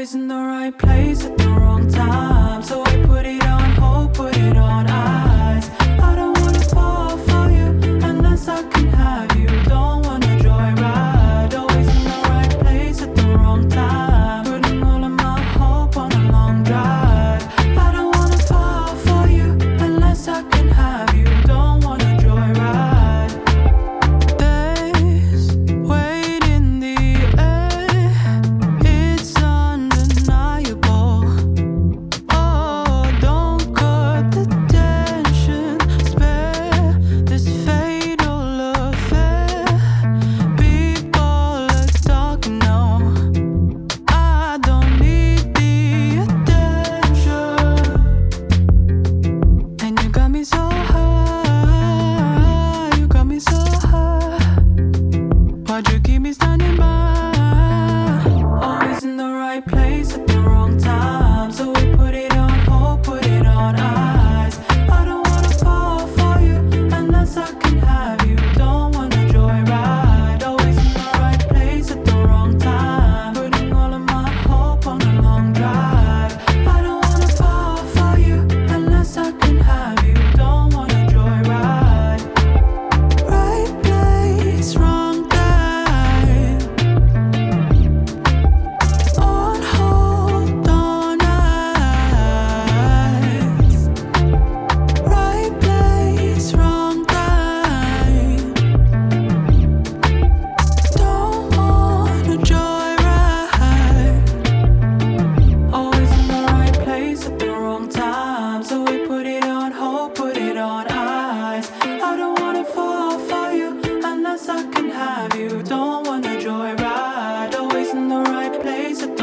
Always in the right place at the wrong time. So we put it on hold, put it on ice. I don't wanna fall for you unless I can have you. Don't wanna joyride. Always in the right place at the wrong time. Putting all of my hope on a long drive. I don't wanna fall for you unless I can have you. Don't wanna joyride. There's weight in the air. It's undeniable. Oh, don't cut the tension. Spare this fatal affair. People are talking now. I don't need the attention. And you got me so high. You got me so high. Why'd you keep me standing by? Always in the right place at the wrong time. So we put it on hold, put it on ice. I don't wanna fall for you unless I can have you. Don't wanna joyride. Always in the right place at the wrong time. Putting all of my hope on a long drive. I don't wanna fall for you unless I can have you. Don't wanna joyride. Right place, wrong time. On hold, on ice. Right place, wrong time. Don't wanna joyride. Always in the right place at the wrong time. So we put it on hold, put it on ice. I don't wanna fall for you unless I can have you. Don't wanna joyride. Always in the right place at the